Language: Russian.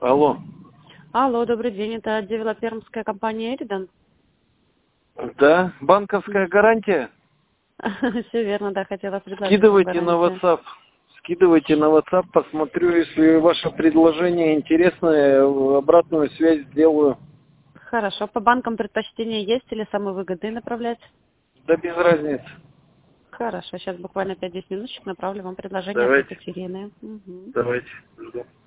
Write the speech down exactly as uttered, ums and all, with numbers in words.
Алло. Алло, добрый день, это девелоперская компания Эридан? Да, банковская гарантия. Все верно, да, хотела предложить. Скидывайте на WhatsApp. Скидывайте на WhatsApp, посмотрю, если ваше предложение интересное, обратную связь сделаю. Хорошо, по банкам предпочтение есть или самые выгодные направлять? Да без разницы. Хорошо, сейчас буквально пять-десять минуточек направлю вам предложение от Давайте. Екатерины. Угу. Давайте. Жду.